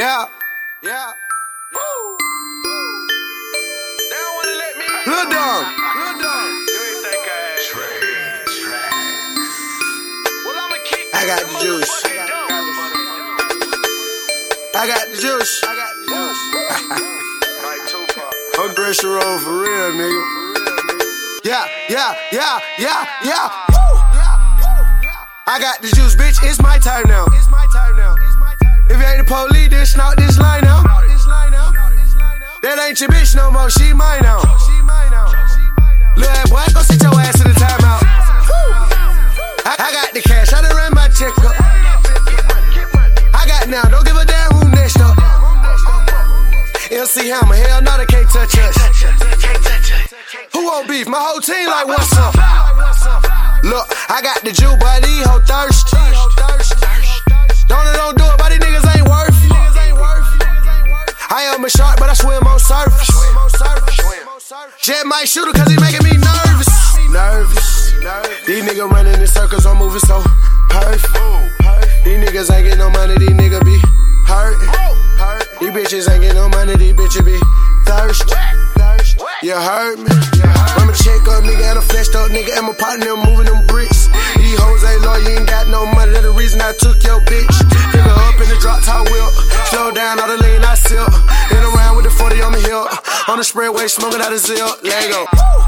Yeah. They don't wanna let me. Lil Dumb. You ain't think I had. Well, I'ma keep I got the juice. motherfucking I got the juice. Like Tupac. I'm dressing roll for real, nigga. Yeah. I got the juice, bitch. It's my time now. If you ain't the police, then snout this line out. That ain't your bitch no more. She mine now. Lil' ass boy, go sit your ass in the timeout. I got the cash. I done ran my check up. I got now. Don't give a damn who next up. MC Hammer, hell no, they can't touch us. Who won't beef? My whole team like, what's up? Look, I got the Jew, but these hoes thirsty. Don't do it, but these niggas ain't worth it. I am a shark, but I swim on surface. Jet might shoot her cause he making me nervous. These niggas running in circles, I'm moving so perfect. These niggas ain't getting no money, these niggas be hurting. These bitches ain't getting no money, these bitches be thirsty. You heard me? I'ma check up, nigga, and a fleshed up nigga, and my partner moving them bricks. These hoes ain't loyal, you ain't got no money, that's the reason I took your bitch. Pick her up in the drop top wheel, slow down all the lean I sip. In around with the 40 on the hill, on the spreadway smoking out of zip. Lego.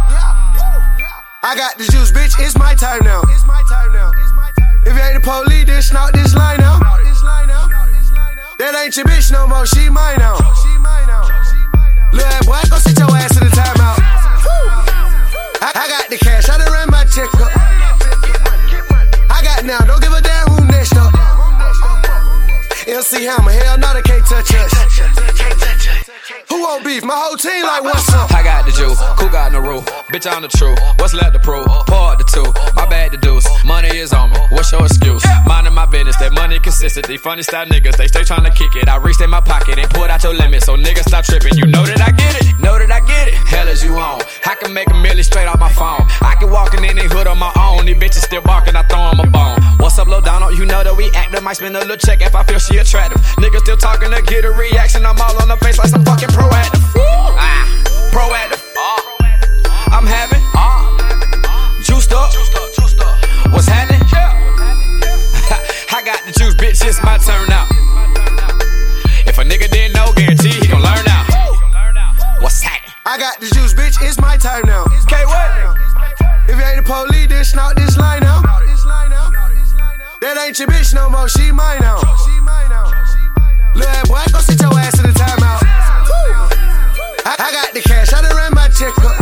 I got the juice, bitch, it's my time now. If you ain't the police, then snout this line out. That ain't your bitch no more, she mine now. Lil' ass boy, go sit your ass in the timeout. I got the cash, I done ran my check up. I got now, don't give a damn who next up. MC Hammer, hell no, they can't touch us. Who won't beef? My whole team like, what's up? I got the juice, cool got no rule. Bitch, I'm the truth. What's left to prove? Part the two. My bad to deuce. Money is on me. What's your excuse? Minding my business. That money consistent. These funny style niggas, they stay trying to kick it. I reached in my pocket and pulled out your limit. So niggas stop tripping. You know that I get it. Hell is you on. I can make a million straight off my phone. I can walk in the hood on my own. These bitches still barking. I throw them a bone. What's up, Lil Donald? You know that we active. Might spend a little check if I feel she attractive. Niggas still talking to get a reaction. I'm all on the face like some fucking proactive. Proactive. I'm having juiced up. What's happening? I got the juice, bitch. It's my turn now. If a nigga didn't know, guarantee he gon' learn now. What's happening? I got the juice, bitch. It's my time now. Okay, what? If you ain't the police, then snout this line out. That ain't your bitch no more. She mine now. Lil' ass boy, go sit your ass in the timeout. I got the cash, I done ran my check up.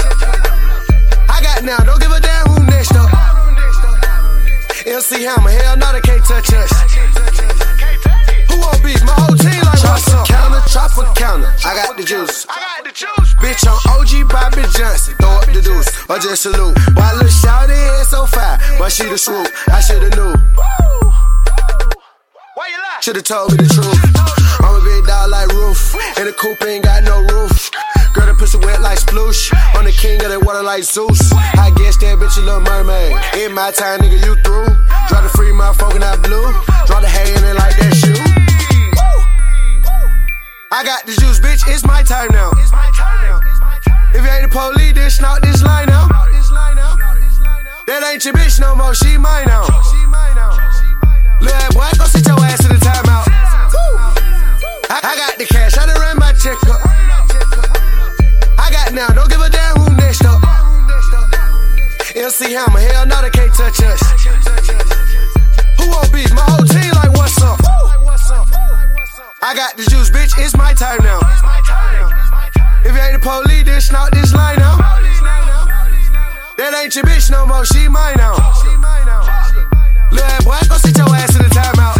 I got now, don't give a damn who next up. MC Hammer, hell no, they can't touch us. Who won't beef? My whole team like, what's up? Chopper counter, I got the juice. Bitch on OG Bobby Johnson, throw up the deuce, or just salute. Why little shawty head so fire, but she the swoop, I shoulda knew. Why you lie? Shoulda told me the truth. I'm a big dog like Roof, and the coupe ain't got no roof. Girl, the pussy wet like sploosh. I'm the king of that water like Zeus. I guess that bitch a little mermaid. In my time, nigga, you through. Drop the free motherfucker, not blue. Drop the hay in it like that shoe. I got the juice, bitch, it's my time now. If you ain't the police, then snout this line out. That ain't your bitch no more, she mine now. Lil' ass boy, go sit your ass in the timeout. I got the cash, I done ran my check up. I got now, don't give a damn who next up. MC Hammer, hell no, they can't touch us. Who won't beef? My whole team like, what's up? I got the juice, bitch, it's my time now. If you ain't the police, then snout this line out. That ain't your bitch no more, she mine now. Lil' ass boy, go sit your ass in the timeout.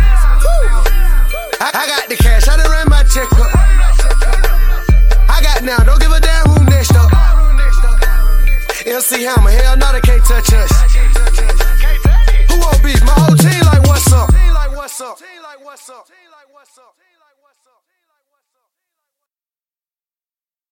I got the cash, I done ran my check up. I got now, don't give a damn who next up. MC Hammer, hell no, they can't touch us. Who won't beef? My whole team like, what's up?